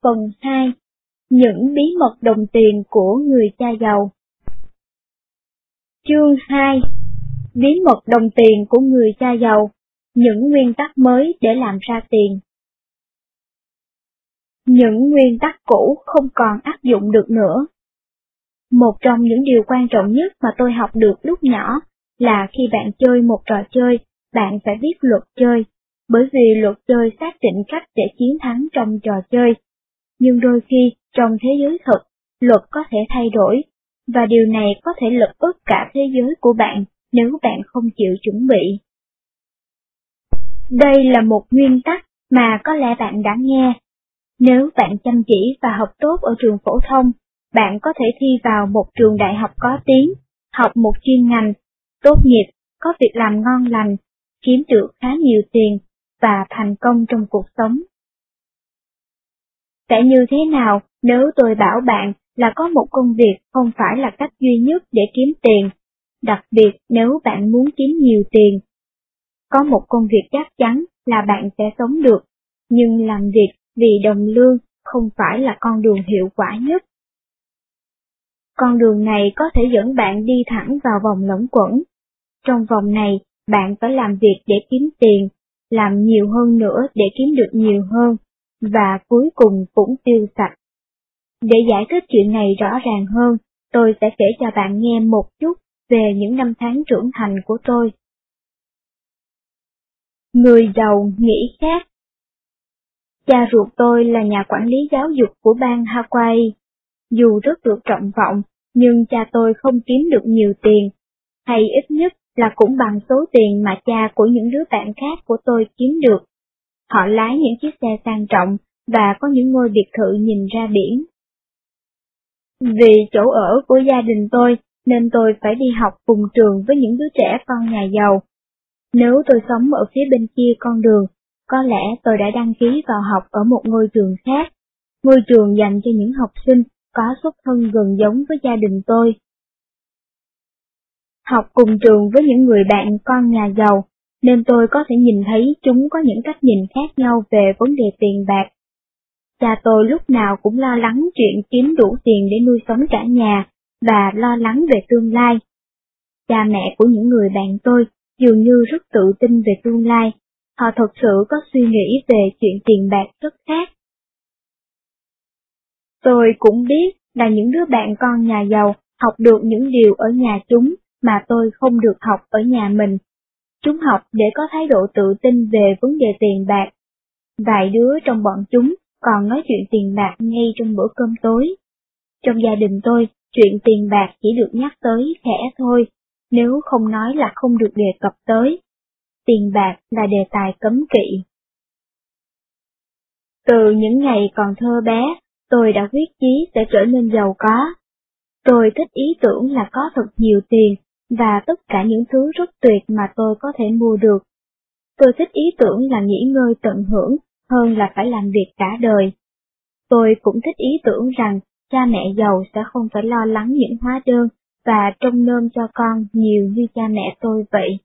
Phần 2. Những bí mật đồng tiền của người cha giàu. Chương 2. Bí mật đồng tiền của người cha giàu, những nguyên tắc mới để làm ra tiền. Những nguyên tắc cũ không còn áp dụng được nữa. Một trong những điều quan trọng nhất mà tôi học được lúc nhỏ là khi bạn chơi một trò chơi, bạn phải biết luật chơi, bởi vì luật chơi xác định cách để chiến thắng trong trò chơi. Nhưng đôi khi, trong thế giới thực, luật có thể thay đổi, và điều này có thể lật úp cả thế giới của bạn nếu bạn không chịu chuẩn bị. Đây là một nguyên tắc mà có lẽ bạn đã nghe. Nếu bạn chăm chỉ và học tốt ở trường phổ thông, bạn có thể thi vào một trường đại học có tiếng, học một chuyên ngành, tốt nghiệp, có việc làm ngon lành, kiếm được khá nhiều tiền và thành công trong cuộc sống. Sẽ như thế nào nếu tôi bảo bạn là có một công việc không phải là cách duy nhất để kiếm tiền, đặc biệt nếu bạn muốn kiếm nhiều tiền? Có một công việc chắc chắn là bạn sẽ sống được, nhưng làm việc vì đồng lương không phải là con đường hiệu quả nhất. Con đường này có thể dẫn bạn đi thẳng vào vòng luẩn quẩn. Trong vòng này, bạn phải làm việc để kiếm tiền, làm nhiều hơn nữa để kiếm được nhiều hơn, và cuối cùng cũng tiêu sạch. Để giải thích chuyện này rõ ràng hơn, tôi sẽ kể cho bạn nghe một chút về những năm tháng trưởng thành của tôi. Người giàu nghĩ khác. Cha ruột tôi là nhà quản lý giáo dục của bang Hawaii. Dù rất được trọng vọng, nhưng cha tôi không kiếm được nhiều tiền, hay ít nhất là cũng bằng số tiền mà cha của những đứa bạn khác của tôi kiếm được. Họ lái những chiếc xe sang trọng và có những ngôi biệt thự nhìn ra biển. Vì chỗ ở của gia đình tôi nên tôi phải đi học cùng trường với những đứa trẻ con nhà giàu. Nếu tôi sống ở phía bên kia con đường, có lẽ tôi đã đăng ký vào học ở một ngôi trường khác, ngôi trường dành cho những học sinh có xuất thân gần giống với gia đình tôi. Học cùng trường với những người bạn con nhà giàu, nên tôi có thể nhìn thấy chúng có những cách nhìn khác nhau về vấn đề tiền bạc. Cha tôi lúc nào cũng lo lắng chuyện kiếm đủ tiền để nuôi sống cả nhà, và lo lắng về tương lai. Cha mẹ của những người bạn tôi dường như rất tự tin về tương lai, họ thật sự có suy nghĩ về chuyện tiền bạc rất khác. Tôi cũng biết là những đứa bạn con nhà giàu học được những điều ở nhà chúng mà tôi không được học ở nhà mình. Chúng học để có thái độ tự tin về vấn đề tiền bạc. Vài đứa trong bọn chúng còn nói chuyện tiền bạc ngay trong bữa cơm tối. Trong gia đình tôi, chuyện tiền bạc chỉ được nhắc tới khẽ thôi, nếu không nói là không được đề cập tới. Tiền bạc là đề tài cấm kỵ. Từ những ngày còn thơ bé, tôi đã quyết chí sẽ trở nên giàu có. Tôi thích ý tưởng là có thật nhiều tiền, và tất cả những thứ rất tuyệt mà tôi có thể mua được. Tôi thích ý tưởng là nghỉ ngơi tận hưởng hơn là phải làm việc cả đời. Tôi cũng thích ý tưởng rằng cha mẹ giàu sẽ không phải lo lắng những hóa đơn và trông nom cho con nhiều như cha mẹ tôi vậy.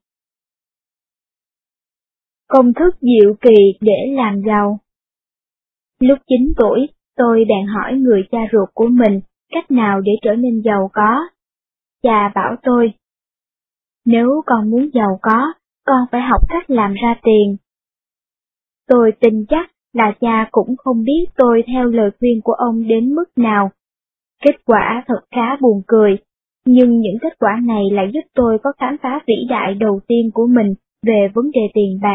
Công thức diệu kỳ để làm giàu. Lúc 9 tuổi, tôi bèn hỏi người cha ruột của mình cách nào để trở nên giàu có. Cha bảo tôi, nếu con muốn giàu có, con phải học cách làm ra tiền. Tôi tin chắc là cha cũng không biết tôi theo lời khuyên của ông đến mức nào. Kết quả thật khá buồn cười, nhưng những kết quả này lại giúp tôi có khám phá vĩ đại đầu tiên của mình về vấn đề tiền bạc.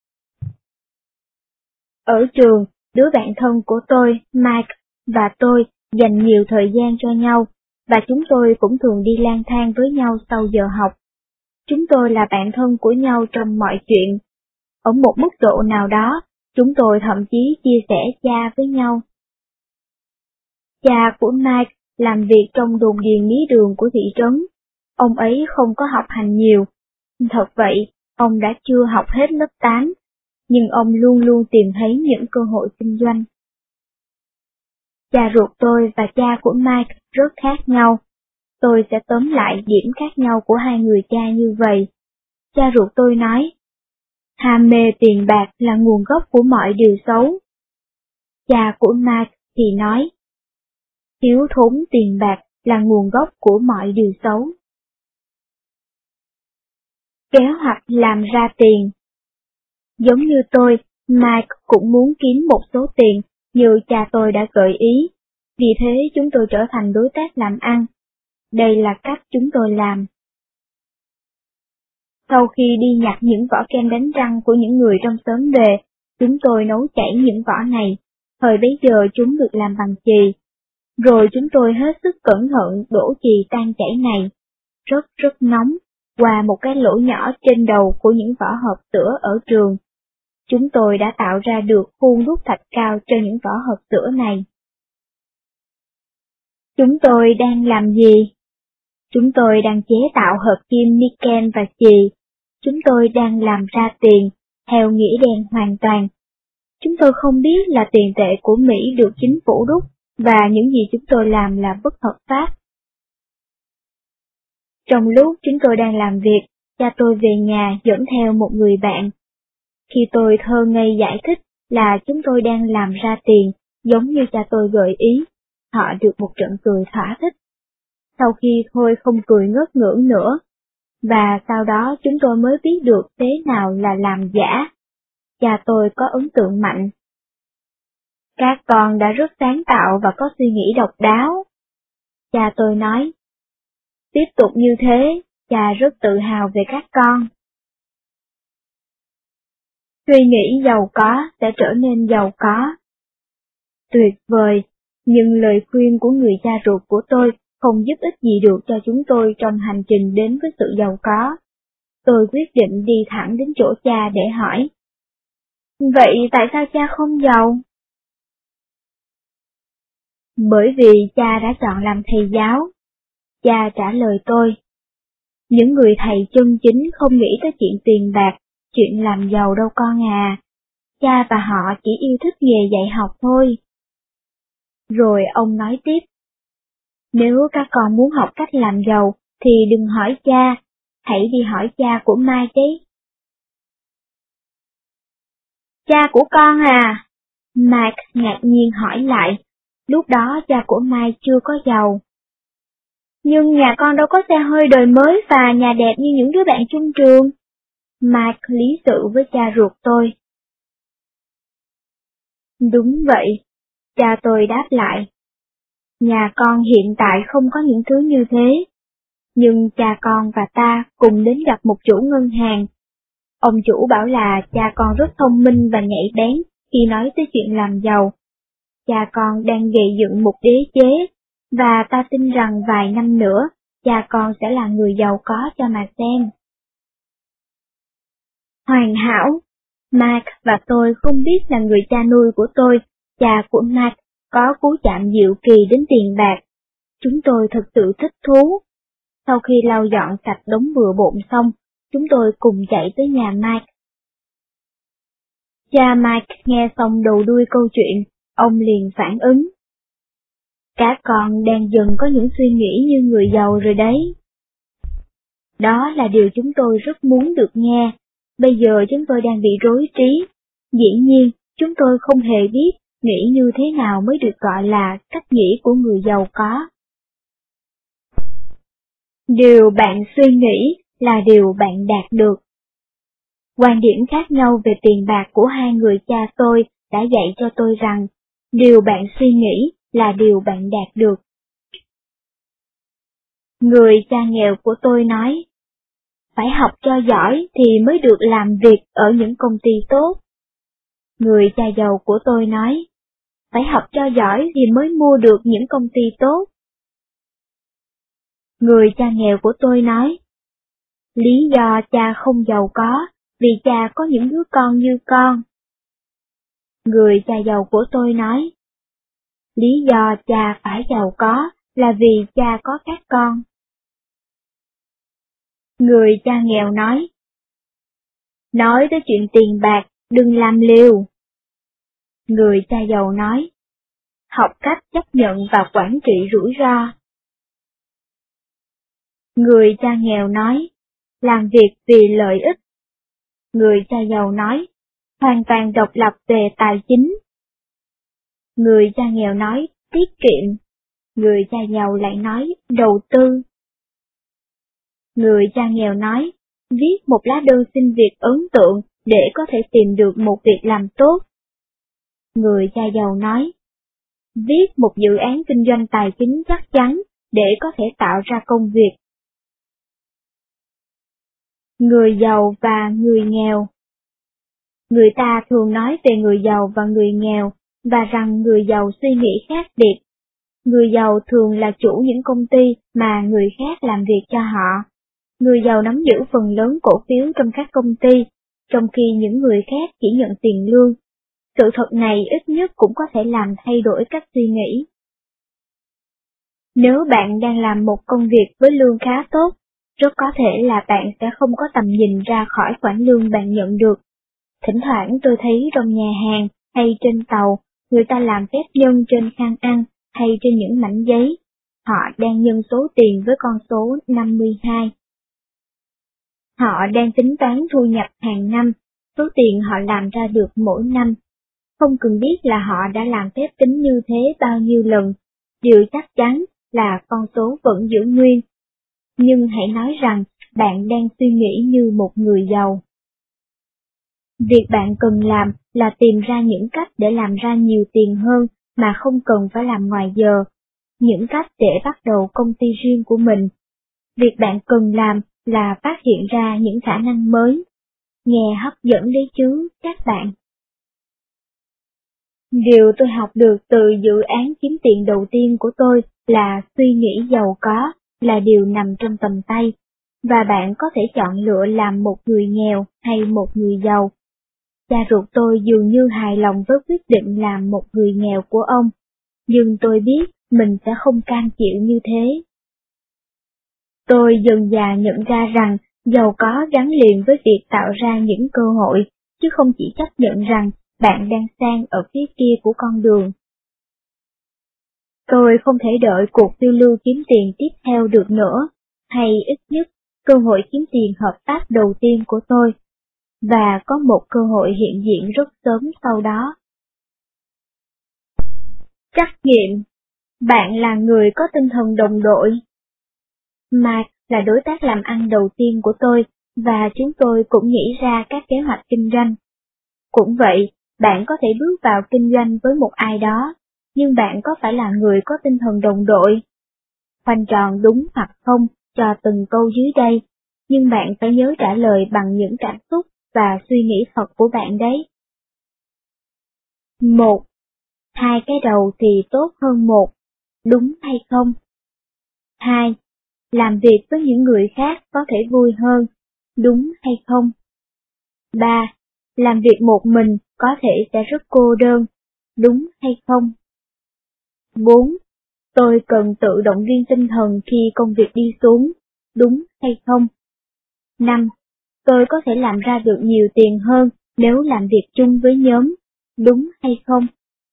Ở trường, đứa bạn thân của tôi, Mike, và tôi dành nhiều thời gian cho nhau, và chúng tôi cũng thường đi lang thang với nhau sau giờ học. Chúng tôi là bạn thân của nhau trong mọi chuyện. Ở một mức độ nào đó, chúng tôi thậm chí chia sẻ cha với nhau. Cha của Mike làm việc trong đồn điền mía đường của thị trấn. Ông ấy không có học hành nhiều. Thật vậy, ông đã chưa học hết lớp 8, nhưng ông luôn luôn tìm thấy những cơ hội kinh doanh. Cha ruột tôi và cha của Mike rất khác nhau. Tôi sẽ tóm lại điểm khác nhau của hai người cha như vậy. Cha ruột tôi nói, ham mê tiền bạc là nguồn gốc của mọi điều xấu. Cha của Mike thì nói, thiếu thốn tiền bạc là nguồn gốc của mọi điều xấu. Kế hoạch làm ra tiền. Giống như tôi, Mike cũng muốn kiếm một số tiền như cha tôi đã gợi ý, vì thế chúng tôi trở thành đối tác làm ăn. Đây là cách chúng tôi làm. Sau khi đi nhặt những vỏ kem đánh răng của những người trong xóm về, chúng tôi nấu chảy những vỏ này, thời bấy giờ chúng được làm bằng chì. Rồi chúng tôi hết sức cẩn thận đổ chì tan chảy này, rất nóng, qua một cái lỗ nhỏ trên đầu của những vỏ hộp sữa ở trường. Chúng tôi đã tạo ra được khuôn đúc thạch cao cho những vỏ hộp sữa này. Chúng tôi đang làm gì? Chúng tôi đang chế tạo hợp kim niken và chì. Chúng tôi đang làm ra tiền, theo nghĩa đen hoàn toàn. Chúng tôi không biết là tiền tệ của Mỹ được chính phủ đúc, và những gì chúng tôi làm là bất hợp pháp. Trong lúc chúng tôi đang làm việc, cha tôi về nhà dẫn theo một người bạn. Khi tôi thơ ngây giải thích là chúng tôi đang làm ra tiền, giống như cha tôi gợi ý, họ được một trận cười thỏa thích. Sau khi thôi không cười ngất ngưỡng nữa, và sau đó chúng tôi mới biết được thế nào là làm giả. Cha tôi có ấn tượng mạnh. Các con đã rất sáng tạo và có suy nghĩ độc đáo. Cha tôi nói. Tiếp tục như thế, cha rất tự hào về các con. Suy nghĩ giàu có sẽ trở nên giàu có. Tuyệt vời, nhưng lời khuyên của người cha ruột của tôi không giúp ích gì được cho chúng tôi trong hành trình đến với sự giàu có. Tôi quyết định đi thẳng đến chỗ cha để hỏi. Vậy tại sao cha không giàu? Bởi vì cha đã chọn làm thầy giáo. Cha trả lời tôi. Những người thầy chân chính không nghĩ tới chuyện tiền bạc, chuyện làm giàu đâu con à. Cha và họ chỉ yêu thích nghề dạy học thôi. Rồi ông nói tiếp. Nếu các con muốn học cách làm giàu, thì đừng hỏi cha, hãy đi hỏi cha của Mike đấy. Cha của con à? Mike ngạc nhiên hỏi lại, lúc đó cha của Mike chưa có giàu. Nhưng nhà con đâu có xe hơi đời mới và nhà đẹp như những đứa bạn chung trường. Mike lý sự với cha ruột tôi. Đúng vậy, cha tôi đáp lại. Nhà con hiện tại không có những thứ như thế. Nhưng cha con và ta cùng đến gặp một chủ ngân hàng. Ông chủ bảo là cha con rất thông minh và nhạy bén khi nói tới chuyện làm giàu. Cha con đang gây dựng một đế chế, và ta tin rằng vài năm nữa, cha con sẽ là người giàu có cho mà xem. Hoàn hảo! Mark và tôi không biết là người cha nuôi của tôi, cha của Mark, có cú chạm diệu kỳ đến tiền bạc. Chúng tôi thật sự thích thú. Sau khi lau dọn sạch đống bừa bộn xong, chúng tôi cùng chạy tới nhà Mike. Cha Mike nghe xong đầu đuôi câu chuyện, ông liền phản ứng. Các con đang dần có những suy nghĩ như người giàu rồi đấy. Đó là điều chúng tôi rất muốn được nghe. Bây giờ chúng tôi đang bị rối trí. Dĩ nhiên, chúng tôi không hề biết nghĩ như thế nào mới được gọi là cách nghĩ của người giàu có. Điều bạn suy nghĩ là điều bạn đạt được. Quan điểm khác nhau về tiền bạc của hai người cha tôi đã dạy cho tôi rằng, điều bạn suy nghĩ là điều bạn đạt được. Người cha nghèo của tôi nói, phải học cho giỏi thì mới được làm việc ở những công ty tốt. Người cha giàu của tôi nói, phải học cho giỏi thì mới mua được những công ty tốt. Người cha nghèo của tôi nói, lý do cha không giàu có, vì cha có những đứa con như con. Người cha giàu của tôi nói, lý do cha phải giàu có là vì cha có các con. Người cha nghèo nói tới chuyện tiền bạc, đừng làm liều. Người cha giàu nói, học cách chấp nhận và quản trị rủi ro. Người cha nghèo nói, làm việc vì lợi ích. Người cha giàu nói, hoàn toàn độc lập về tài chính. Người cha nghèo nói tiết kiệm, người cha giàu lại nói đầu tư. Người cha nghèo nói viết một lá đơn xin việc ấn tượng để có thể tìm được một việc làm tốt. Người cha giàu nói viết một dự án kinh doanh tài chính chắc chắn để có thể tạo ra công việc. Người giàu và người nghèo. Người ta thường nói về người giàu và người nghèo, và rằng người giàu suy nghĩ khác biệt. Người giàu thường là chủ những công ty mà người khác làm việc cho họ. Người giàu nắm giữ phần lớn cổ phiếu trong các công ty, trong khi những người khác chỉ nhận tiền lương. Sự thật này ít nhất cũng có thể làm thay đổi cách suy nghĩ. Nếu bạn đang làm một công việc với lương khá tốt, rất có thể là bạn sẽ không có tầm nhìn ra khỏi khoản lương bạn nhận được. Thỉnh thoảng tôi thấy trong nhà hàng hay trên tàu, người ta làm phép nhân trên khăn ăn hay trên những mảnh giấy. Họ đang nhân số tiền với con số 52. Họ đang tính toán thu nhập hàng năm, số tiền họ làm ra được mỗi năm. Không cần biết là họ đã làm phép tính như thế bao nhiêu lần, điều chắc chắn là con số vẫn giữ nguyên. Nhưng hãy nói rằng bạn đang suy nghĩ như một người giàu. Việc bạn cần làm là tìm ra những cách để làm ra nhiều tiền hơn mà không cần phải làm ngoài giờ, những cách để bắt đầu công ty riêng của mình. Việc bạn cần làm là phát hiện ra những khả năng mới. Nghe hấp dẫn đấy chứ, các bạn. Điều tôi học được từ dự án kiếm tiền đầu tiên của tôi là suy nghĩ giàu có là điều nằm trong tầm tay, và bạn có thể chọn lựa làm một người nghèo hay một người giàu. Cha ruột tôi dường như hài lòng với quyết định làm một người nghèo của ông, nhưng tôi biết mình sẽ không cam chịu như thế. Tôi dần dà nhận ra rằng giàu có gắn liền với việc tạo ra những cơ hội, chứ không chỉ chấp nhận rằng bạn đang sang ở phía kia của con đường. Tôi không thể đợi cuộc phiêu lưu kiếm tiền tiếp theo được nữa, hay ít nhất cơ hội kiếm tiền hợp pháp đầu tiên của tôi, và có một cơ hội hiện diện rất sớm sau đó. Trắc nghiệm. Bạn là người có tinh thần đồng đội. Mark là đối tác làm ăn đầu tiên của tôi, và chúng tôi cũng nghĩ ra các kế hoạch kinh doanh. Cũng vậy, bạn có thể bước vào kinh doanh với một ai đó, nhưng bạn có phải là người có tinh thần đồng đội? Khoanh tròn đúng hoặc không cho từng câu dưới đây, nhưng bạn phải nhớ trả lời bằng những cảm xúc và suy nghĩ thật của bạn đấy. 1. Hai cái đầu thì tốt hơn một, đúng hay không? 2. Làm việc với những người khác có thể vui hơn, đúng hay không? 3. Làm việc một mình có thể sẽ rất cô đơn, đúng hay không? 4. Tôi cần tự động viên tinh thần khi công việc đi xuống, đúng hay không? 5. Tôi có thể làm ra được nhiều tiền hơn nếu làm việc chung với nhóm, đúng hay không?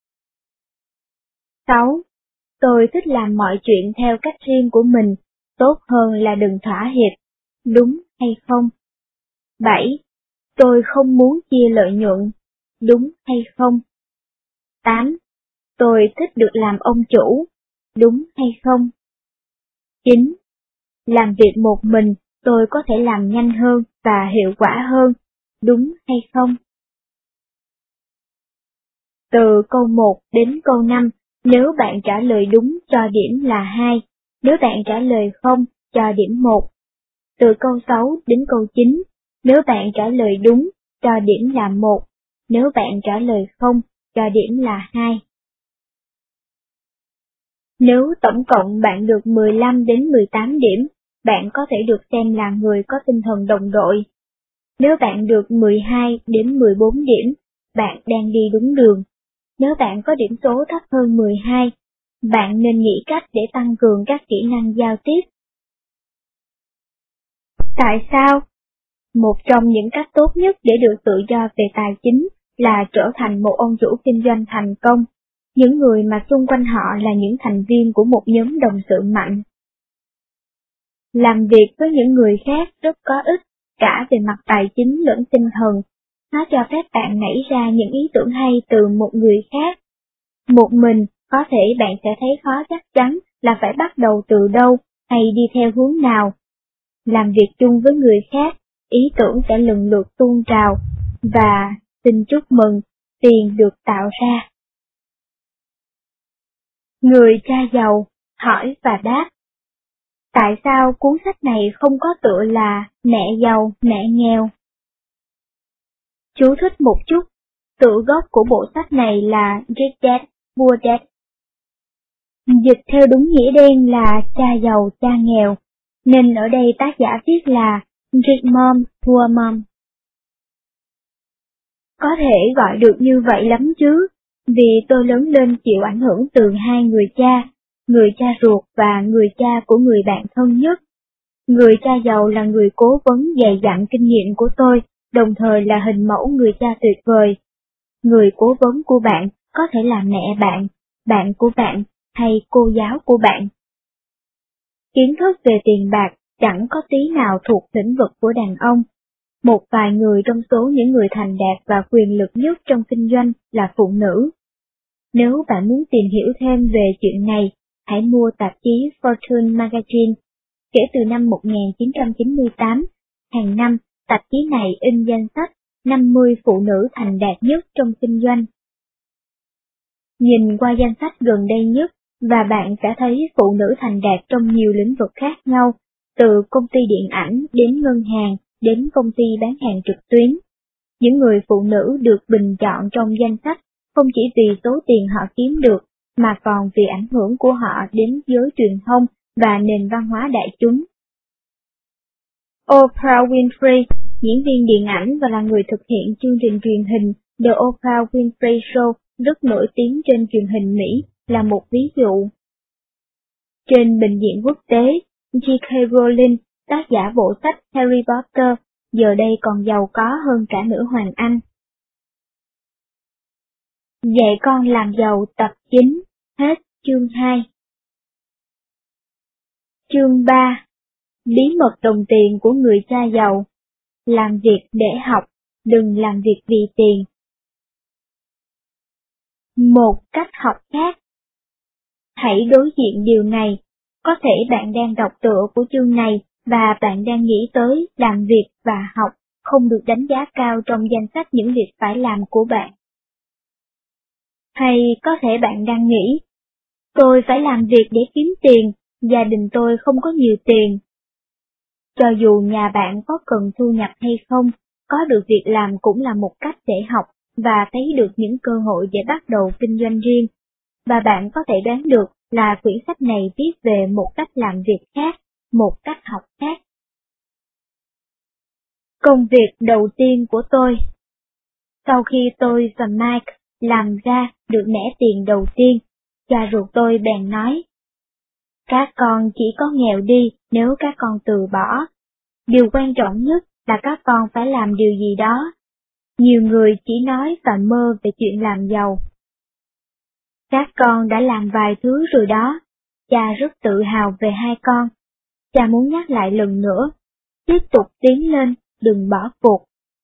6. Tôi thích làm mọi chuyện theo cách riêng của mình, tốt hơn là đừng thỏa hiệp, đúng hay không? 7. Tôi không muốn chia lợi nhuận, đúng hay không? 8. Tôi thích được làm ông chủ, đúng hay không? 9. Làm việc một mình, tôi có thể làm nhanh hơn và hiệu quả hơn, đúng hay không? Từ câu 1 đến câu 5, nếu bạn trả lời đúng cho điểm là 2, nếu bạn trả lời không cho điểm 1. Từ câu 6 đến câu 9, nếu bạn trả lời đúng cho điểm là 1, nếu bạn trả lời không cho điểm là 2. Nếu tổng cộng bạn được 15 đến 18 điểm, bạn có thể được xem là người có tinh thần đồng đội. Nếu bạn được 12 đến 14 điểm, bạn đang đi đúng đường. Nếu bạn có điểm số thấp hơn 12, bạn nên nghĩ cách để tăng cường các kỹ năng giao tiếp. Tại sao? Một trong những cách tốt nhất để được tự do về tài chính là trở thành một ông chủ kinh doanh thành công. Những người mà xung quanh họ là những thành viên của một nhóm đồng sự mạnh. Làm việc với những người khác rất có ích, cả về mặt tài chính lẫn tinh thần. Nó cho phép bạn nảy ra những ý tưởng hay từ một người khác. Một mình, có thể bạn sẽ thấy khó chắc chắn là phải bắt đầu từ đâu hay đi theo hướng nào. Làm việc chung với người khác, ý tưởng sẽ lần lượt tuôn trào, và xin chúc mừng, tiền được tạo ra. Người cha giàu, hỏi và đáp. Tại sao cuốn sách này không có tựa là Mẹ giàu, mẹ nghèo? Chú thích một chút, tựa gốc của bộ sách này là Rich Dad, Poor Dad. Dịch theo đúng nghĩa đen là cha giàu, cha nghèo, nên ở đây tác giả viết là Rich Mom, Poor Mom. Có thể gọi được như vậy lắm chứ, vì tôi lớn lên chịu ảnh hưởng từ hai người cha ruột và người cha của người bạn thân nhất. Người cha giàu là người cố vấn dày dặn kinh nghiệm của tôi, đồng thời là hình mẫu người cha tuyệt vời. Người cố vấn của bạn có thể là mẹ bạn, bạn của bạn hay cô giáo của bạn. Kiến thức về tiền bạc chẳng có tí nào thuộc lĩnh vực của đàn ông. Một vài người trong số những người thành đạt và quyền lực nhất trong kinh doanh là phụ nữ. Nếu bạn muốn tìm hiểu thêm về chuyện này, hãy mua tạp chí Fortune Magazine. Kể từ năm 1998, hàng năm, tạp chí này in danh sách 50 phụ nữ thành đạt nhất trong kinh doanh. Nhìn qua danh sách gần đây nhất, và bạn sẽ thấy phụ nữ thành đạt trong nhiều lĩnh vực khác nhau, từ công ty điện ảnh đến ngân hàng, đến công ty bán hàng trực tuyến. Những người phụ nữ được bình chọn trong danh sách không chỉ vì số tiền họ kiếm được, mà còn vì ảnh hưởng của họ đến giới truyền thông và nền văn hóa đại chúng. Oprah Winfrey, diễn viên điện ảnh và là người thực hiện chương trình truyền hình The Oprah Winfrey Show rất nổi tiếng trên truyền hình Mỹ, là một ví dụ. Trên bình diện quốc tế, J.K. Rowling, tác giả bộ sách Harry Potter, giờ đây còn giàu có hơn cả nữ hoàng Anh. Dạy con làm giàu tập 9, hết chương 2. Chương 3. Bí mật đồng tiền của người cha giàu. Làm việc để học, đừng làm việc vì tiền. Một cách học khác. Hãy đối diện điều này. Có thể bạn đang đọc tựa của chương này và bạn đang nghĩ tới làm việc và học không được đánh giá cao trong danh sách những việc phải làm của bạn. Hay có thể bạn đang nghĩ, tôi phải làm việc để kiếm tiền, gia đình tôi không có nhiều tiền. Cho dù nhà bạn có cần thu nhập hay không, có được việc làm cũng là một cách để học và thấy được những cơ hội để bắt đầu kinh doanh riêng. Và bạn có thể đoán được là quyển sách này viết về một cách làm việc khác, một cách học khác. Công việc đầu tiên của tôi. Sau khi tôi và Mike làm ra được mẻ tiền đầu tiên, cha ruột tôi bèn nói, các con chỉ có nghèo đi nếu các con từ bỏ. Điều quan trọng nhất là các con phải làm điều gì đó. Nhiều người chỉ nói và mơ về chuyện làm giàu. Các con đã làm vài thứ rồi đó. Cha rất tự hào về hai con. Cha muốn nhắc lại lần nữa. Tiếp tục tiến lên, đừng bỏ cuộc.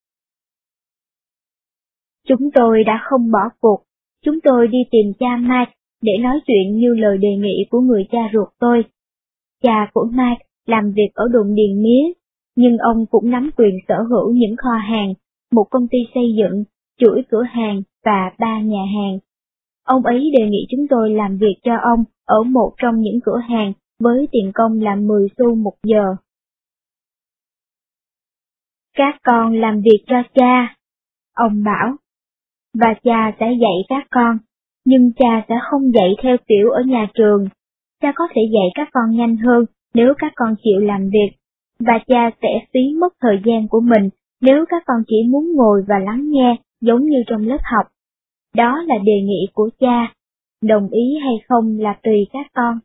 Chúng tôi đã không bỏ cuộc. Chúng tôi đi tìm cha Mike để nói chuyện như lời đề nghị của người cha ruột tôi. Cha của Mike làm việc ở đồn điền mía, nhưng ông cũng nắm quyền sở hữu những kho hàng, một công ty xây dựng, chuỗi cửa hàng và 3 nhà hàng. Ông ấy đề nghị chúng tôi làm việc cho ông ở một trong những cửa hàng với tiền công là 10 xu một giờ. Các con làm việc cho cha, ông bảo, và cha sẽ dạy các con, nhưng cha sẽ không dạy theo kiểu ở nhà trường. Cha có thể dạy các con nhanh hơn nếu các con chịu làm việc, và cha sẽ phí mất thời gian của mình nếu các con chỉ muốn ngồi và lắng nghe giống như trong lớp học. Đó là đề nghị của cha, đồng ý hay không là tùy các con.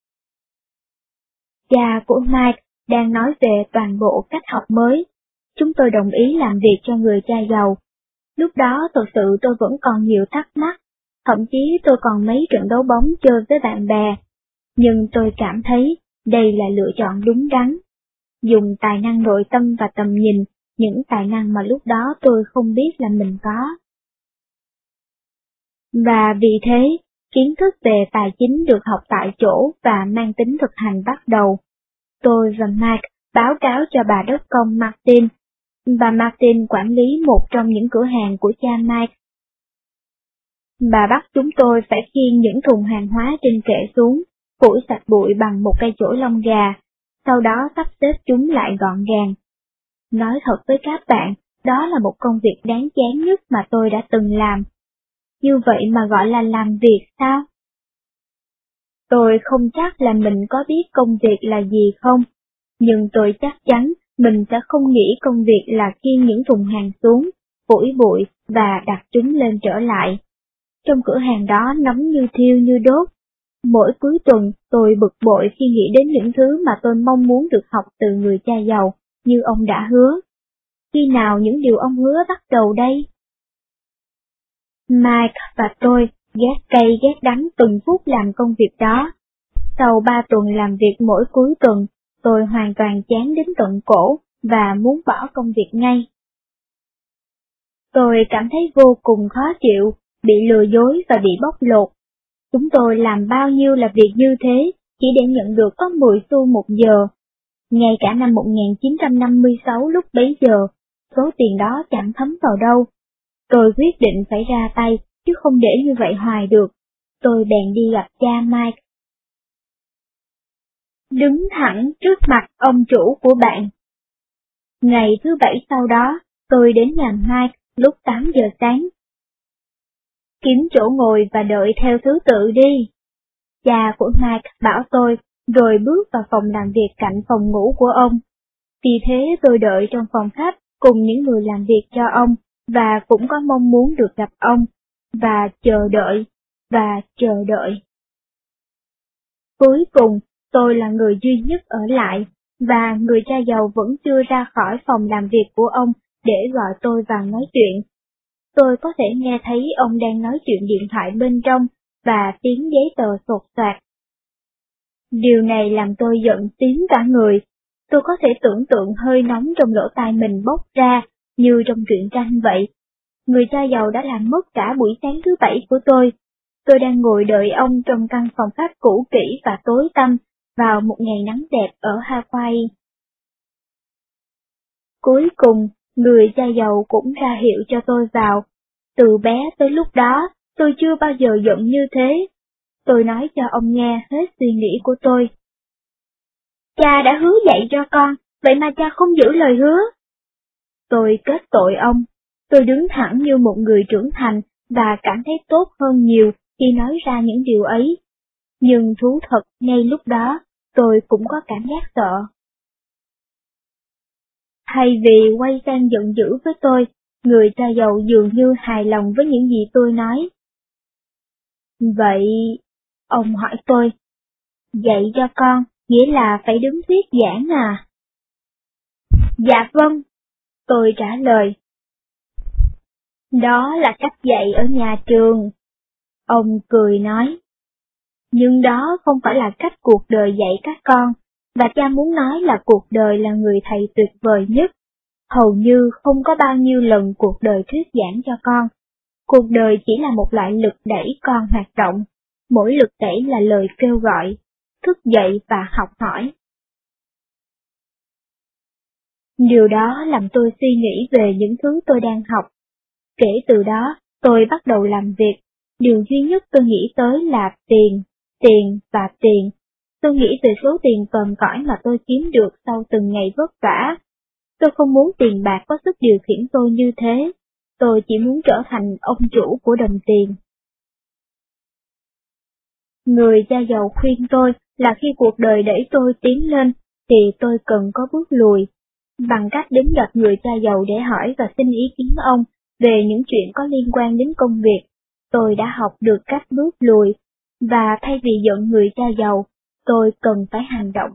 Cha của Mike đang nói về toàn bộ cách học mới. Chúng tôi đồng ý làm việc cho người cha giàu. Lúc đó thực sự tôi vẫn còn nhiều thắc mắc, thậm chí tôi còn mấy trận đấu bóng chơi với bạn bè. Nhưng tôi cảm thấy đây là lựa chọn đúng đắn. Dùng tài năng nội tâm và tầm nhìn, những tài năng mà lúc đó tôi không biết là mình có. Và vì thế, Kiến thức về tài chính được học tại chỗ và mang tính thực hành bắt đầu. Tôi và Mike báo cáo cho bà đất công Martin. Bà Martin quản lý một trong những cửa hàng của cha Mike. Bà bắt chúng tôi phải khiêng những thùng hàng hóa trên kệ xuống, phủi sạch bụi bằng một cây chổi lông gà, sau đó sắp xếp chúng lại gọn gàng. Nói thật với các bạn, đó là một công việc đáng chán nhất mà tôi đã từng làm. Như vậy mà gọi là làm việc sao? Tôi không chắc là mình có biết công việc là gì không, nhưng tôi chắc chắn mình sẽ không nghĩ công việc là khiêng những thùng hàng xuống, phủi bụi và đặt chúng lên trở lại. Trong cửa hàng đó nóng như thiêu như đốt. Mỗi cuối tuần tôi bực bội khi nghĩ đến những thứ mà tôi mong muốn được học từ người cha giàu, như ông đã hứa. Khi nào những điều ông hứa bắt đầu đây? Mike và tôi ghét cay ghét đắng từng phút làm công việc đó. Sau 3 tuần làm việc mỗi cuối tuần, tôi hoàn toàn chán đến tận cổ và muốn bỏ công việc ngay. Tôi cảm thấy vô cùng khó chịu, bị lừa dối và bị bóc lột. Chúng tôi làm bao nhiêu là việc như thế, chỉ để nhận được có 10 xu một giờ. Ngay cả năm 1956 lúc bấy giờ, số tiền đó chẳng thấm vào đâu. Tôi quyết định phải ra tay, chứ không để như vậy hoài được. Tôi bèn đi gặp cha Mike. Đứng thẳng trước mặt ông chủ của bạn. Ngày thứ Bảy sau đó, tôi đến nhà Mike lúc 8 giờ sáng. Kiếm chỗ ngồi và đợi theo thứ tự đi. Cha của Mike bảo tôi, rồi bước vào phòng làm việc cạnh phòng ngủ của ông. Vì thế tôi đợi trong phòng khách cùng những người làm việc cho ông, và cũng có mong muốn được gặp ông, và chờ đợi. Cuối cùng, tôi là người duy nhất ở lại, và người cha giàu vẫn chưa ra khỏi phòng làm việc của ông để gọi tôi vào nói chuyện. Tôi có thể nghe thấy ông đang nói chuyện điện thoại bên trong, và tiếng giấy tờ sột soạt. Điều này làm tôi giận tím cả người. Tôi có thể tưởng tượng hơi nóng trong lỗ tai mình bốc ra, như trong truyện tranh vậy. Người cha giàu đã làm mất cả buổi sáng thứ Bảy của tôi. Tôi đang ngồi đợi ông trong căn phòng khách cũ kỹ và tối tăm, vào một ngày nắng đẹp ở Hawaii. Cuối cùng, người cha giàu cũng ra hiệu cho tôi vào. Từ bé tới lúc đó, tôi chưa bao giờ giận như thế. Tôi nói cho ông nghe hết suy nghĩ của tôi. Cha đã hứa dạy cho con, vậy mà cha không giữ lời hứa. Tôi kết tội ông. Tôi đứng thẳng như một người trưởng thành và cảm thấy tốt hơn nhiều khi nói ra những điều ấy. Nhưng thú thật ngay lúc đó, tôi cũng có cảm giác sợ. Thay vì quay sang giận dữ với tôi, người cha giàu dường như hài lòng với những gì tôi nói. Vậy, ông hỏi tôi, dạy cho con nghĩa là phải đứng thuyết giảng à? Dạ vâng, tôi trả lời. Đó là cách dạy ở nhà trường. Ông cười nói. Nhưng đó không phải là cách cuộc đời dạy các con, và cha muốn nói là cuộc đời là người thầy tuyệt vời nhất. Hầu như không có bao nhiêu lần cuộc đời thuyết giảng cho con. Cuộc đời chỉ là một loại lực đẩy con hoạt động. Mỗi lực đẩy là lời kêu gọi, thức dậy và học hỏi. Điều đó làm tôi suy nghĩ về những thứ tôi đang học. Kể từ đó, tôi bắt đầu làm việc. Điều duy nhất tôi nghĩ tới là tiền, tiền và tiền. Tôi nghĩ về số tiền còm cõi mà tôi kiếm được sau từng ngày vất vả. Tôi không muốn tiền bạc có sức điều khiển tôi như thế. Tôi chỉ muốn trở thành ông chủ của đồng tiền. Người cha giàu khuyên tôi là khi cuộc đời đẩy tôi tiến lên, thì tôi cần có bước lùi. Bằng cách đến gặp người cha giàu để hỏi và xin ý kiến ông về những chuyện có liên quan đến công việc, tôi đã học được cách bước lùi, và thay vì giận người cha giàu, tôi cần phải hành động.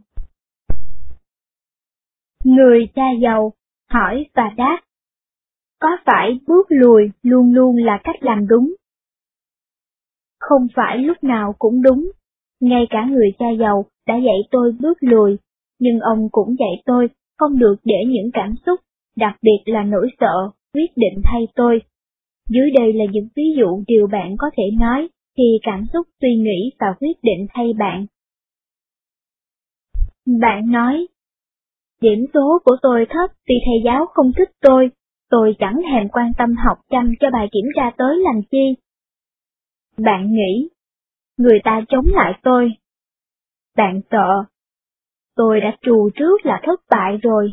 Người cha giàu hỏi và đáp. Có phải bước lùi luôn luôn là cách làm đúng? Không phải lúc nào cũng đúng. Ngay cả người cha giàu đã dạy tôi bước lùi, nhưng ông cũng dạy tôi không được để những cảm xúc, đặc biệt là nỗi sợ, quyết định thay tôi. Dưới đây là những ví dụ điều bạn có thể nói khi cảm xúc suy nghĩ và quyết định thay bạn. Bạn nói, điểm số của tôi thấp vì thầy giáo không thích tôi chẳng thèm quan tâm học chăm cho bài kiểm tra tới làm chi. Bạn nghĩ, người ta chống lại tôi. Bạn sợ, tôi đã trù trước là thất bại rồi.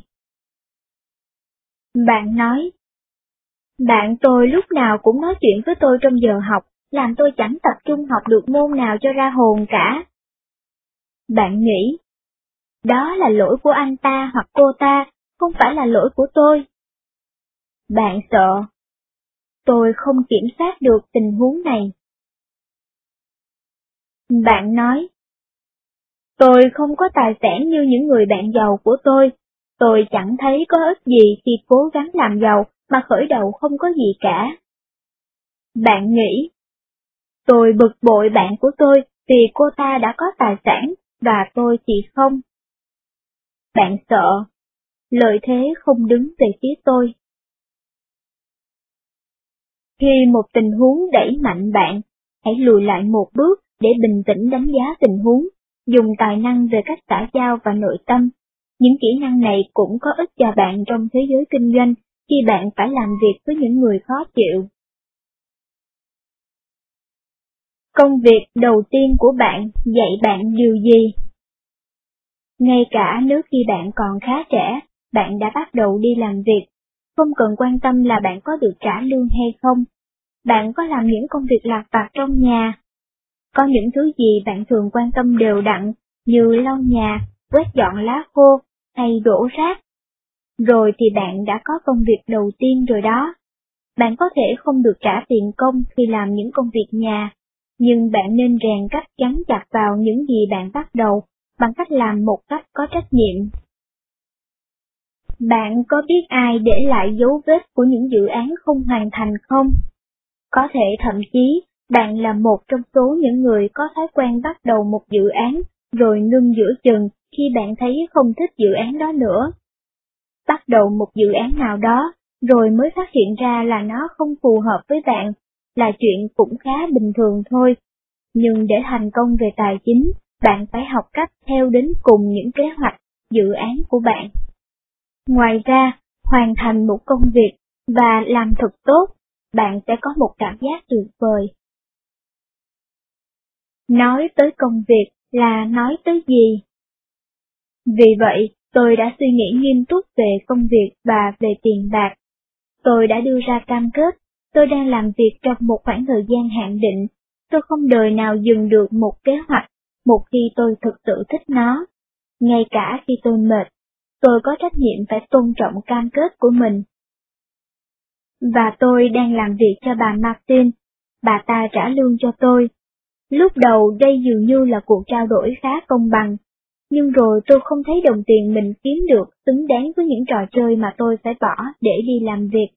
Bạn nói, bạn tôi lúc nào cũng nói chuyện với tôi trong giờ học, làm tôi chẳng tập trung học được môn nào cho ra hồn cả. Bạn nghĩ, đó là lỗi của anh ta hoặc cô ta, không phải là lỗi của tôi. Bạn sợ, tôi không kiểm soát được tình huống này. Bạn nói, tôi không có tài sản như những người bạn giàu của tôi chẳng thấy có ích gì khi cố gắng làm giàu mà khởi đầu không có gì cả. Bạn nghĩ, tôi bực bội bạn của tôi vì cô ta đã có tài sản và tôi thì không. Bạn sợ, lợi thế không đứng về phía tôi. Khi một tình huống đẩy mạnh bạn, hãy lùi lại một bước để bình tĩnh đánh giá tình huống, dùng tài năng về cách xã giao và nội tâm. Những kỹ năng này cũng có ích cho bạn trong thế giới kinh doanh khi bạn phải làm việc với những người khó chịu. Công việc đầu tiên của bạn dạy bạn điều gì? Ngay cả nếu khi bạn còn khá trẻ, bạn đã bắt đầu đi làm việc, không cần quan tâm là bạn có được trả lương hay không. Bạn có làm những công việc lặt vặt trong nhà? Có những thứ gì bạn thường quan tâm đều đặn như lau nhà, quét dọn lá khô hay đổ rác? Rồi thì bạn đã có công việc đầu tiên rồi đó. Bạn có thể không được trả tiền công khi làm những công việc nhà, nhưng bạn nên rèn cách gắn chặt vào những gì bạn bắt đầu bằng cách làm một cách có trách nhiệm. Bạn có biết ai để lại dấu vết của những dự án không hoàn thành không? Có thể thậm chí bạn là một trong số những người có thói quen bắt đầu một dự án rồi ngưng giữa chừng khi bạn thấy không thích dự án đó nữa. Bắt đầu một dự án nào đó rồi mới phát hiện ra là nó không phù hợp với bạn là chuyện cũng khá bình thường thôi. Nhưng để thành công về tài chính, bạn phải học cách theo đến cùng những kế hoạch, dự án của bạn. Ngoài ra, hoàn thành một công việc và làm thật tốt, bạn sẽ có một cảm giác tuyệt vời. Nói tới công việc là nói tới gì? Vì vậy, tôi đã suy nghĩ nghiêm túc về công việc và về tiền bạc. Tôi đã đưa ra cam kết, tôi đang làm việc trong một khoảng thời gian hạn định, tôi không đời nào dừng được một kế hoạch, một khi tôi thực sự thích nó. Ngay cả khi tôi mệt, tôi có trách nhiệm phải tôn trọng cam kết của mình. Và tôi đang làm việc cho bà Martin, bà ta trả lương cho tôi. Lúc đầu đây dường như là cuộc trao đổi khá công bằng, nhưng rồi tôi không thấy đồng tiền mình kiếm được xứng đáng với những trò chơi mà tôi phải bỏ để đi làm việc.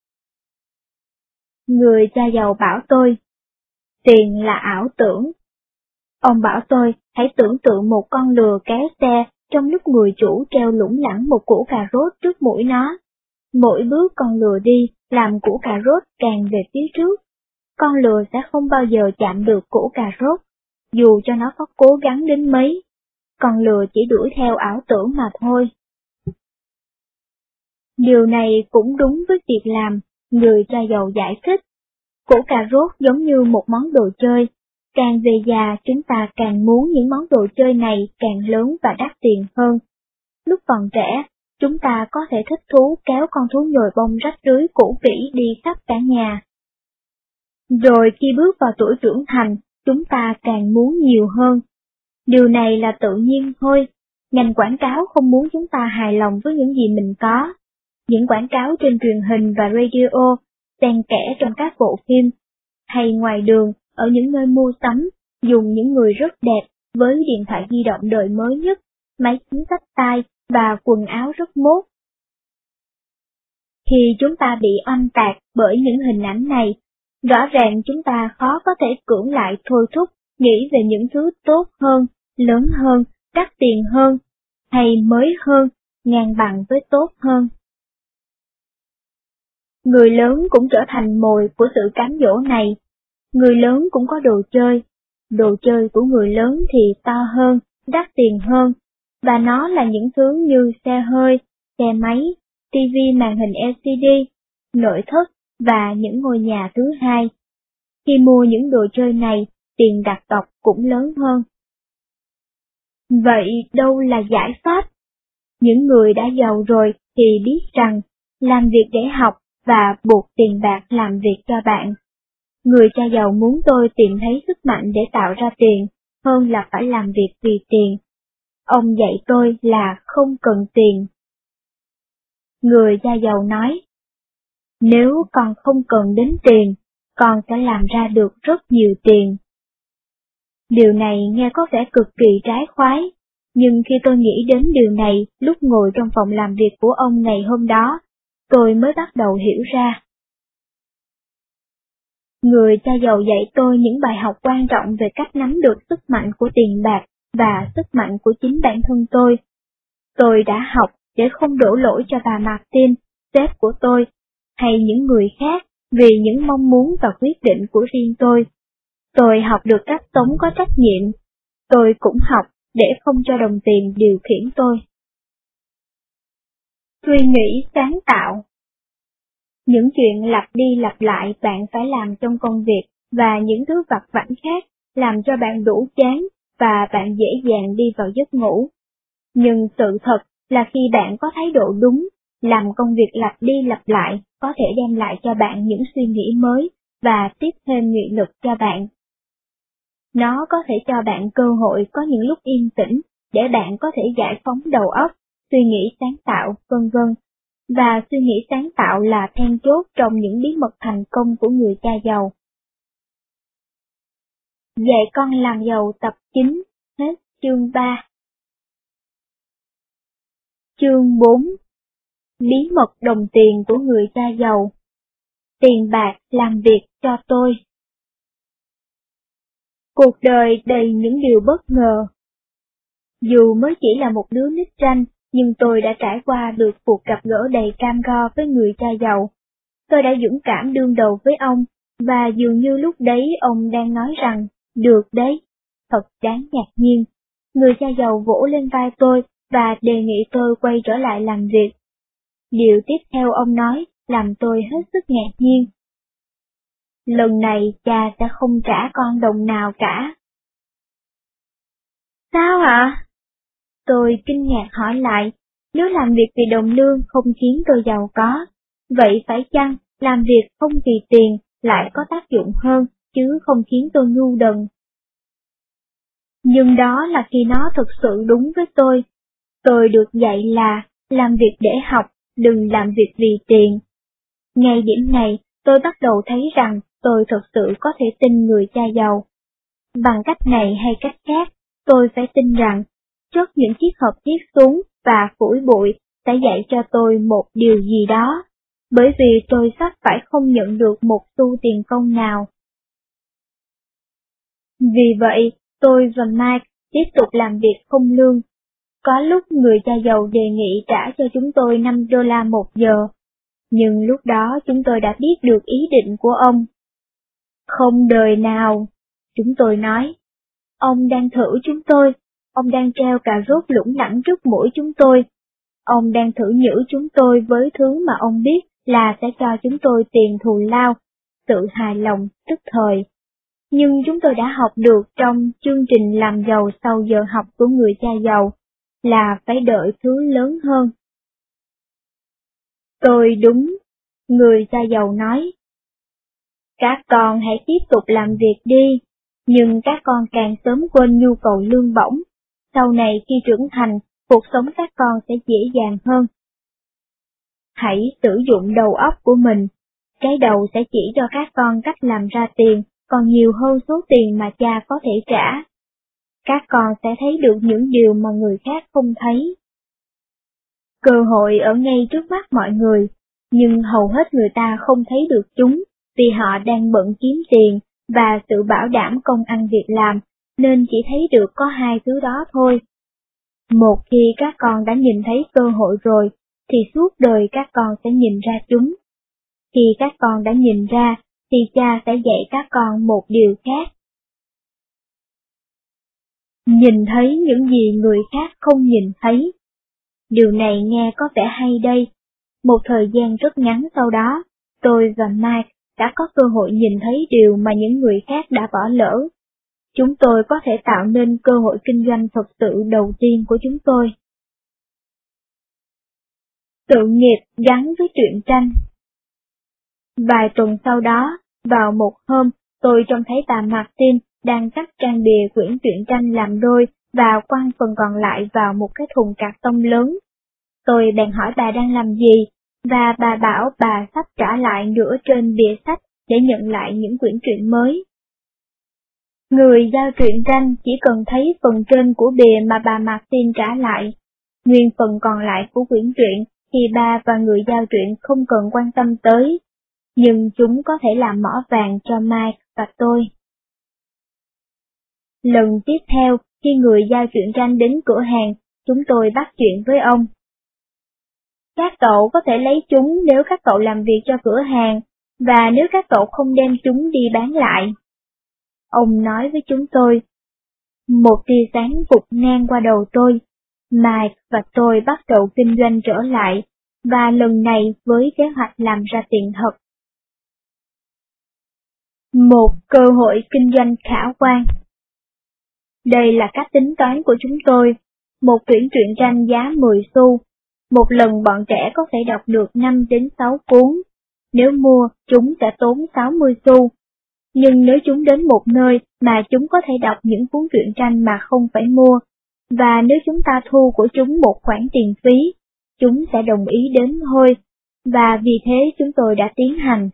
Người cha giàu bảo tôi, tiền là ảo tưởng. Ông bảo tôi hãy tưởng tượng một con lừa kéo xe trong lúc người chủ treo lủng lẳng một củ cà rốt trước mũi nó. Mỗi bước con lừa đi làm củ cà rốt càng về phía trước. Con lừa sẽ không bao giờ chạm được củ cà rốt, dù cho nó có cố gắng đến mấy. Con lừa chỉ đuổi theo ảo tưởng mà thôi. Điều này cũng đúng với việc làm, người cha giàu giải thích. Củ cà rốt giống như một món đồ chơi, càng về già chúng ta càng muốn những món đồ chơi này càng lớn và đắt tiền hơn. Lúc còn trẻ, chúng ta có thể thích thú kéo con thú nhồi bông rách rưới cũ kỹ đi khắp cả nhà. Rồi khi bước vào tuổi trưởng thành, chúng ta càng muốn nhiều hơn. Điều này là tự nhiên thôi. Ngành quảng cáo không muốn chúng ta hài lòng với những gì mình có. Những quảng cáo trên truyền hình và radio, xen kẽ trong các bộ phim, hay ngoài đường, ở những nơi mua sắm, dùng những người rất đẹp với điện thoại di động đời mới nhất, máy tính xách tay và quần áo rất mốt. Khi chúng ta bị oanh tạc bởi những hình ảnh này, rõ ràng chúng ta khó có thể cưỡng lại thôi thúc nghĩ về những thứ tốt hơn, lớn hơn, đắt tiền hơn, hay mới hơn, ngang bằng với tốt hơn. Người lớn cũng trở thành mồi của sự cám dỗ này. Người lớn cũng có đồ chơi của người lớn thì to hơn, đắt tiền hơn, và nó là những thứ như xe hơi, xe máy, tivi màn hình LCD, nội thất và những ngôi nhà thứ hai. Khi mua những đồ chơi này, tiền đặt cọc cũng lớn hơn. Vậy đâu là giải pháp? Những người đã giàu rồi thì biết rằng làm việc để học và buộc tiền bạc làm việc cho bạn. Người cha giàu muốn tôi tìm thấy sức mạnh để tạo ra tiền, hơn là phải làm việc vì tiền. Ông dạy tôi là không cần tiền. Người cha giàu nói, nếu con không cần đến tiền, con sẽ làm ra được rất nhiều tiền. Điều này nghe có vẻ cực kỳ trái khoái, nhưng khi tôi nghĩ đến điều này lúc ngồi trong phòng làm việc của ông ngày hôm đó, tôi mới bắt đầu hiểu ra. Người cha giàu dạy tôi những bài học quan trọng về cách nắm được sức mạnh của tiền bạc và sức mạnh của chính bản thân tôi. Tôi đã học để không đổ lỗi cho bà Martin, sếp của tôi, hay những người khác vì những mong muốn và quyết định của riêng tôi. Tôi học được cách sống có trách nhiệm. Tôi cũng học để không cho đồng tiền điều khiển tôi. Suy nghĩ sáng tạo. Những chuyện lặp đi lặp lại bạn phải làm trong công việc và những thứ vặt vãnh khác làm cho bạn đủ chán và bạn dễ dàng đi vào giấc ngủ. Nhưng sự thật là khi bạn có thái độ đúng, làm công việc lặp đi lặp lại có thể đem lại cho bạn những suy nghĩ mới và tiếp thêm nghị lực cho bạn. Nó có thể cho bạn cơ hội có những lúc yên tĩnh để bạn có thể giải phóng đầu óc, suy nghĩ sáng tạo, vân vân. Và suy nghĩ sáng tạo là then chốt trong những bí mật thành công của người cha giàu. Dạy con làm giàu tập 9, hết chương 3. Chương 4. Bí mật đồng tiền của người cha giàu. Tiền bạc làm việc cho tôi. Cuộc đời đầy những điều bất ngờ. Dù mới chỉ là một đứa nít ranh, nhưng tôi đã trải qua được cuộc gặp gỡ đầy cam go với người cha giàu. Tôi đã dũng cảm đương đầu với ông, và dường như lúc đấy ông đang nói rằng, được đấy, thật đáng ngạc nhiên. Người cha giàu vỗ lên vai tôi và đề nghị tôi quay trở lại làm việc. Điều tiếp theo ông nói làm tôi hết sức ngạc nhiên. Lần này cha sẽ không trả con đồng nào cả. Sao ạ? Tôi kinh ngạc hỏi lại, nếu làm việc vì đồng lương không khiến tôi giàu có, vậy phải chăng làm việc không vì tiền lại có tác dụng hơn, chứ không khiến tôi ngu đần? Nhưng đó là khi nó thực sự đúng với tôi. Tôi được dạy là làm việc để học, đừng làm việc vì tiền. Ngay điểm này, tôi bắt đầu thấy rằng tôi thực sự có thể tin người cha giàu. Bằng cách này hay cách khác, tôi phải tin rằng chất những chiếc hộp viết xuống và phủi bụi sẽ dạy cho tôi một điều gì đó, bởi vì tôi sắp phải không nhận được một xu tiền công nào. Vì vậy, tôi và Mike tiếp tục làm việc không lương. Có lúc người cha giàu đề nghị trả cho chúng tôi $5 một giờ, nhưng lúc đó chúng tôi đã biết được ý định của ông. Không đời nào, chúng tôi nói. Ông đang thử chúng tôi, ông đang treo cà rốt lủng lẳng trước mũi chúng tôi. Ông đang thử nhử chúng tôi với thứ mà ông biết là sẽ cho chúng tôi tiền thù lao, sự hài lòng tức thời. Nhưng chúng tôi đã học được trong chương trình làm giàu sau giờ học của người cha giàu là phải đợi thứ lớn hơn. Tôi đúng, người cha giàu nói. Các con hãy tiếp tục làm việc đi, nhưng các con càng sớm quên nhu cầu lương bổng. Sau này khi trưởng thành, cuộc sống các con sẽ dễ dàng hơn. Hãy sử dụng đầu óc của mình, cái đầu sẽ chỉ cho các con cách làm ra tiền, còn nhiều hơn số tiền mà cha có thể trả. Các con sẽ thấy được những điều mà người khác không thấy. Cơ hội ở ngay trước mắt mọi người, nhưng hầu hết người ta không thấy được chúng, vì họ đang bận kiếm tiền và sự bảo đảm công ăn việc làm, nên chỉ thấy được có hai thứ đó thôi. Một khi các con đã nhìn thấy cơ hội rồi, thì suốt đời các con sẽ nhìn ra chúng. Khi các con đã nhìn ra, thì cha sẽ dạy các con một điều khác. Nhìn thấy những gì người khác không nhìn thấy. Điều này nghe có vẻ hay đây. Một thời gian rất ngắn sau đó, tôi và Mike đã có cơ hội nhìn thấy điều mà những người khác đã bỏ lỡ. Chúng tôi có thể tạo nên cơ hội kinh doanh thật sự đầu tiên của chúng tôi. Sự nghiệp gắn với truyện tranh. Vài tuần sau đó, vào một hôm, tôi trông thấy bà Martin đang cắt trang bìa quyển truyện tranh làm đôi và quăng phần còn lại vào một cái thùng cạc tông lớn. Tôi bèn hỏi bà đang làm gì, và bà bảo bà sắp trả lại nửa trên bìa sách để nhận lại những quyển truyện mới. Người giao truyện tranh chỉ cần thấy phần trên của bìa mà bà Martin trả lại. Nguyên phần còn lại của quyển truyện thì bà và người giao truyện không cần quan tâm tới, nhưng chúng có thể làm mỏ vàng cho Mike và tôi. Lần tiếp theo, khi người giao truyện tranh đến cửa hàng, chúng tôi bắt chuyện với ông. Các cậu có thể lấy chúng nếu các cậu làm việc cho cửa hàng, và nếu các cậu không đem chúng đi bán lại. Ông nói với chúng tôi. Một tia sáng vụt ngang qua đầu tôi. Mike và tôi bắt đầu kinh doanh trở lại, và lần này với kế hoạch làm ra tiền thật. Một cơ hội kinh doanh khả quan. Đây là cách tính toán của chúng tôi. Một quyển truyện tranh giá 10 xu. Một lần bọn trẻ có thể đọc được 5 đến 6 cuốn. Nếu mua, chúng sẽ tốn 60 xu. Nhưng nếu chúng đến một nơi mà chúng có thể đọc những cuốn truyện tranh mà không phải mua, và nếu chúng ta thu của chúng một khoản tiền phí, chúng sẽ đồng ý đến thôi, và vì thế chúng tôi đã tiến hành.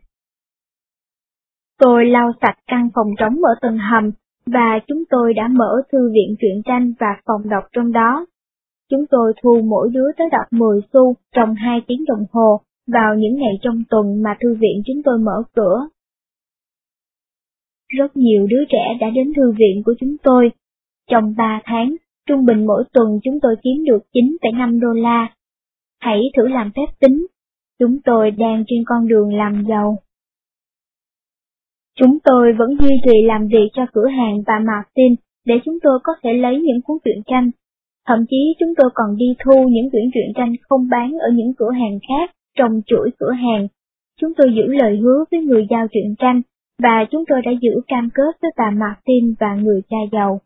Tôi lau sạch căn phòng trống ở tầng hầm, và chúng tôi đã mở thư viện truyện tranh và phòng đọc trong đó. Chúng tôi thu mỗi đứa tới đọc 10 xu trong 2 tiếng đồng hồ vào những ngày trong tuần mà thư viện chúng tôi mở cửa. Rất nhiều đứa trẻ đã đến thư viện của chúng tôi. Trong 3 tháng, trung bình mỗi tuần chúng tôi kiếm được 9,5 đô la. Hãy thử làm phép tính. Chúng tôi đang trên con đường làm giàu. Chúng tôi vẫn duy trì làm việc cho cửa hàng và Martin để chúng tôi có thể lấy những cuốn truyện tranh. Thậm chí chúng tôi còn đi thu những quyển truyện tranh không bán ở những cửa hàng khác trong chuỗi cửa hàng. Chúng tôi giữ lời hứa với người giao truyện tranh, và chúng tôi đã giữ cam kết với bà Martin và người cha giàu.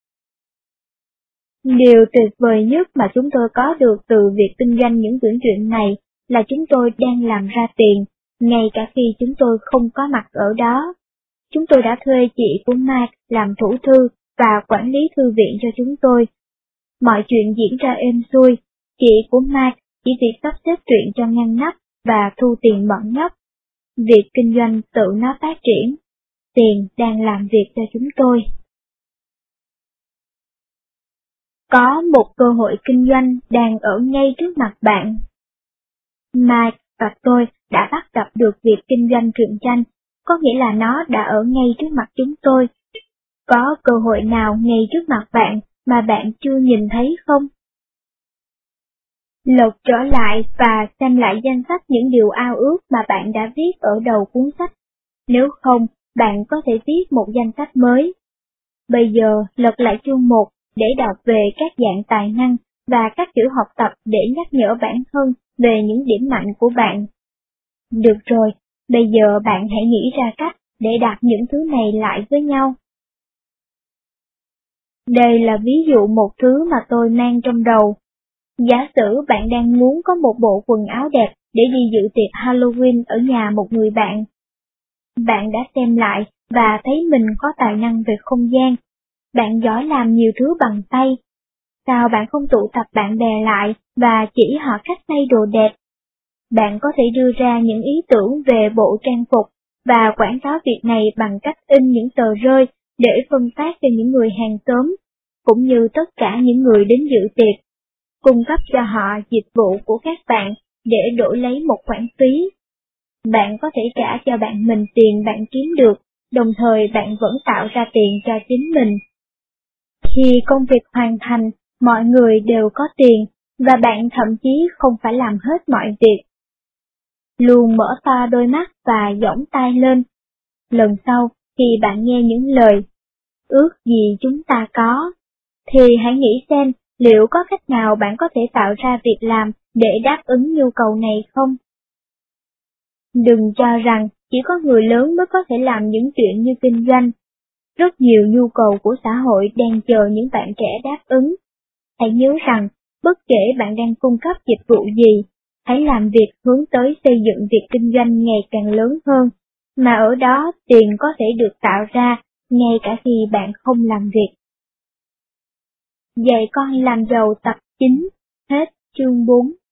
Điều tuyệt vời nhất mà chúng tôi có được từ việc kinh doanh những quyển truyện này là chúng tôi đang làm ra tiền, ngay cả khi chúng tôi không có mặt ở đó. Chúng tôi đã thuê chị của Mike làm thủ thư và quản lý thư viện cho chúng tôi. Mọi chuyện diễn ra êm xuôi, chị của Mike chỉ việc sắp xếp truyện cho ngăn nắp và thu tiền bọn nhóc. Việc kinh doanh tự nó phát triển, tiền đang làm việc cho chúng tôi. Có một cơ hội kinh doanh đang ở ngay trước mặt bạn. Mike và tôi đã bắt gặp được việc kinh doanh truyện tranh, có nghĩa là nó đã ở ngay trước mặt chúng tôi. Có cơ hội nào ngay trước mặt bạn mà bạn chưa nhìn thấy không? Lật trở lại và xem lại danh sách những điều ao ước mà bạn đã viết ở đầu cuốn sách. Nếu không, bạn có thể viết một danh sách mới. Bây giờ lật lại chương 1 để đọc về các dạng tài năng và các kiểu học tập để nhắc nhở bản thân về những điểm mạnh của bạn. Được rồi, bây giờ bạn hãy nghĩ ra cách để đặt những thứ này lại với nhau. Đây là ví dụ một thứ mà tôi mang trong đầu. Giả sử bạn đang muốn có một bộ quần áo đẹp để đi dự tiệc Halloween ở nhà một người bạn. Bạn đã xem lại và thấy mình có tài năng về không gian. Bạn giỏi làm nhiều thứ bằng tay. Sao bạn không tụ tập bạn bè lại và chỉ họ cách may đồ đẹp? Bạn có thể đưa ra những ý tưởng về bộ trang phục và quảng cáo việc này bằng cách in những tờ rơi để phân phát cho những người hàng xóm, cũng như tất cả những người đến dự tiệc. Cung cấp cho họ dịch vụ của các bạn để đổi lấy một khoản phí. Bạn có thể trả cho bạn mình tiền bạn kiếm được, đồng thời bạn vẫn tạo ra tiền cho chính mình. Khi công việc hoàn thành, mọi người đều có tiền, và bạn thậm chí không phải làm hết mọi việc. Luôn mở to đôi mắt và giỏng tai lên. Lần sau, khi bạn nghe những lời ước gì chúng ta có, thì hãy nghĩ xem liệu có cách nào bạn có thể tạo ra việc làm để đáp ứng nhu cầu này không? Đừng cho rằng chỉ có người lớn mới có thể làm những chuyện như kinh doanh. Rất nhiều nhu cầu của xã hội đang chờ những bạn trẻ đáp ứng. Hãy nhớ rằng, bất kể bạn đang cung cấp dịch vụ gì, hãy làm việc hướng tới xây dựng việc kinh doanh ngày càng lớn hơn, mà ở đó tiền có thể được tạo ra ngay cả khi bạn không làm việc. Dạy con làm giàu tập 9, hết chương 4.